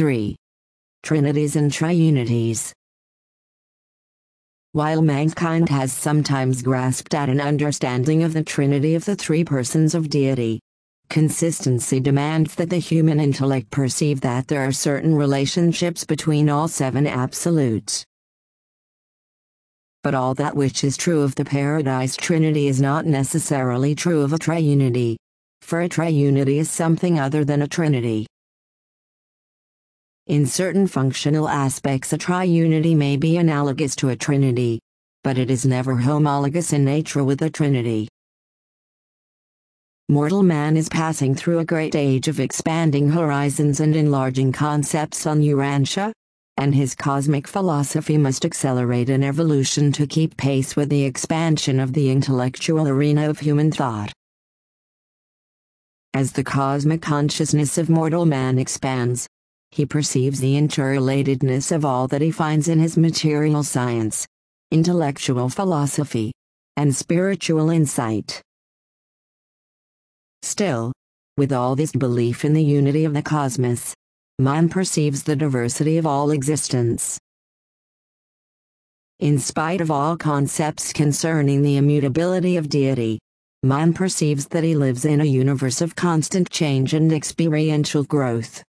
3. Trinities and triunities. While mankind has sometimes grasped at an understanding of the Trinity of the three persons of deity, consistency demands that the human intellect perceive that there are certain relationships between all seven absolutes. But all that which is true of the Paradise Trinity is not necessarily true of a triunity, for a triunity is something other than a trinity. In certain functional aspects a triunity may be analogous to a trinity, but it is never homologous in nature with a trinity. Mortal man is passing through a great age of expanding horizons and enlarging concepts on Urantia, and his cosmic philosophy must accelerate in evolution to keep pace with the expansion of the intellectual arena of human thought. As the cosmic consciousness of mortal man expands, he perceives the interrelatedness of all that he finds in his material science, intellectual philosophy, and spiritual insight. Still, with all this belief in the unity of the cosmos, man perceives the diversity of all existence. In spite of all concepts concerning the immutability of deity, man perceives that he lives in a universe of constant change and experiential growth.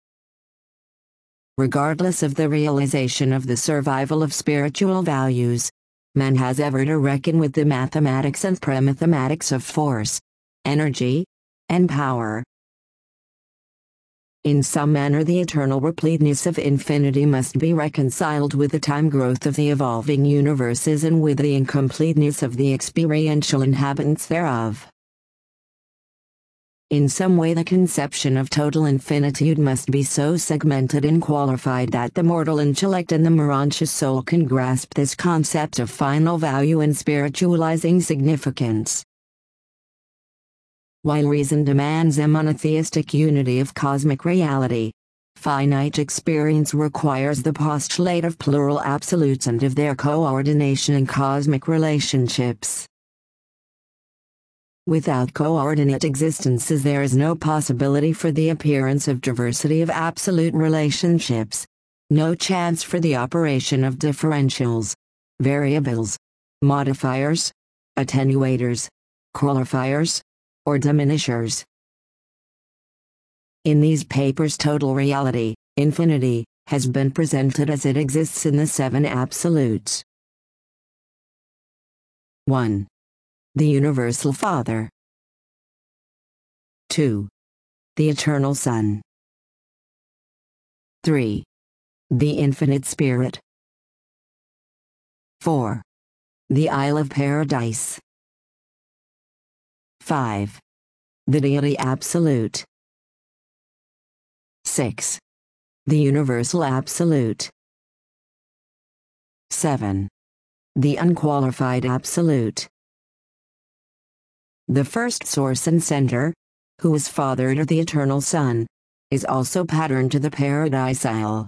Regardless of the realization of the survival of spiritual values, man has ever to reckon with the mathematics and premathematics of force, energy, and power. In some manner the eternal repleteness of infinity must be reconciled with the time growth of the evolving universes and with the incompleteness of the experiential inhabitants thereof. In some way the conception of total infinitude must be so segmented and qualified that the mortal intellect and the Morontia soul can grasp this concept of final value and spiritualizing significance. While reason demands a monotheistic unity of cosmic reality, finite experience requires the postulate of plural absolutes and of their coordination in cosmic relationships. Without coordinate existences there is no possibility for the appearance of diversity of absolute relationships, no chance for the operation of differentials, variables, modifiers, attenuators, qualifiers, or diminishers. In these papers total reality, infinity, has been presented as it exists in the seven absolutes. 1. The Universal Father. 2. The Eternal Son. 3. The Infinite Spirit. 4. The Isle of Paradise. 5. The Deity Absolute. 6. The Universal Absolute. 7. The Unqualified Absolute. The first source and center, who is father to the Eternal Son, is also pattern to the Paradise Isle.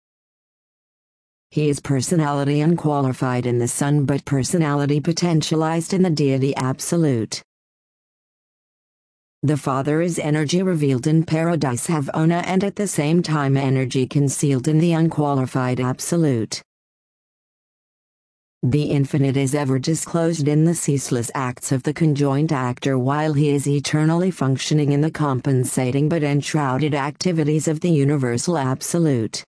He is personality unqualified in the Son but personality potentialized in the Deity Absolute. The Father is energy revealed in Paradise Havona and at the same time energy concealed in the Unqualified Absolute. The infinite is ever disclosed in the ceaseless acts of the conjoined actor while he is eternally functioning in the compensating but enshrouded activities of the universal absolute.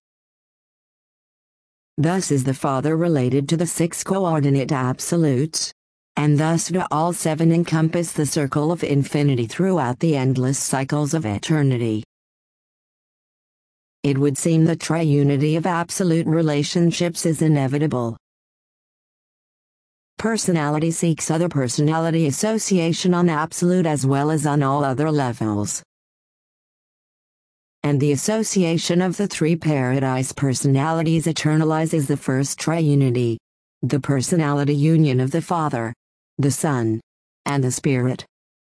Thus is the Father related to the six coordinate absolutes, and thus do all seven encompass the circle of infinity throughout the endless cycles of eternity. It would seem the triunity of absolute relationships is inevitable. Personality seeks other personality association on absolute as well as on all other levels. And the association of the three Paradise personalities eternalizes the first triunity, the personality union of the Father, the Son, and the Spirit.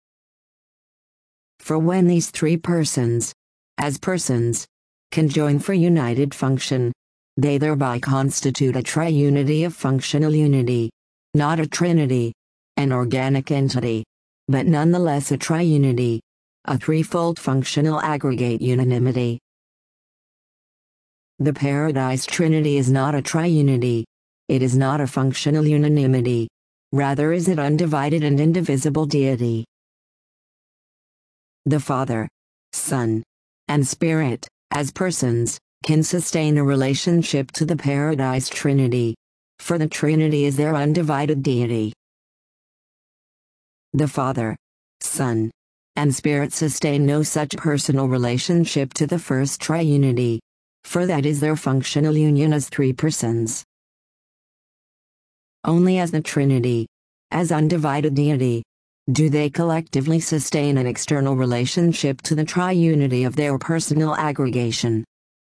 For when these three persons, as persons, conjoin for united function, they thereby constitute a triunity of functional unity. Not a trinity, an organic entity, but nonetheless a triunity, a threefold functional aggregate unanimity. The Paradise Trinity is not a triunity. It is not a functional unanimity. Rather is it undivided and indivisible deity. The Father, Son, and Spirit, as persons, can sustain a relationship to the Paradise Trinity, for the Trinity is their undivided deity. The Father, Son, and Spirit sustain no such personal relationship to the first triunity, for that is their functional union as three persons. Only as the Trinity, as undivided deity, do they collectively sustain an external relationship to the triunity of their personal aggregation.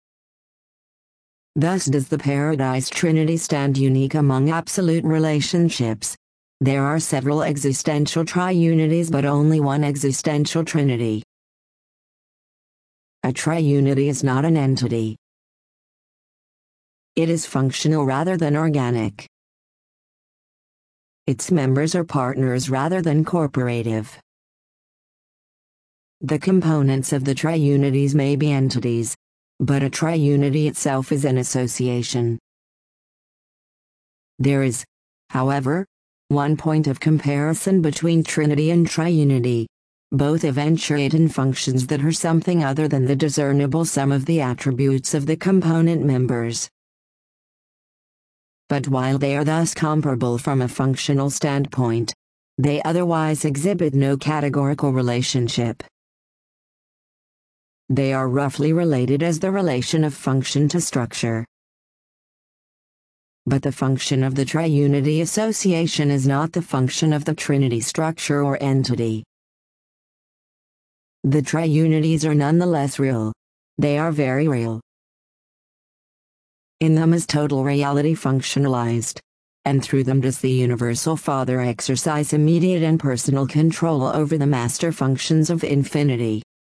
Thus does the Paradise Trinity stand unique among absolute relationships. There are several existential triunities but only one existential trinity. A triunity is not an entity. It is functional rather than organic. Its members are partners rather than corporative. The components of the triunities may be entities, but a triunity itself is an association. There is, however, one point of comparison between trinity and triunity. Both eventuate in functions that are something other than the discernible sum of the attributes of the component members. But while they are thus comparable from a functional standpoint, they otherwise exhibit no categorical relationship. They are roughly related as the relation of function to structure. But the function of the triunity association is not the function of the trinity structure or entity. The triunities are nonetheless real. They are very real. In them is total reality functionalized, and through them does the Universal Father exercise immediate and personal control over the master functions of infinity.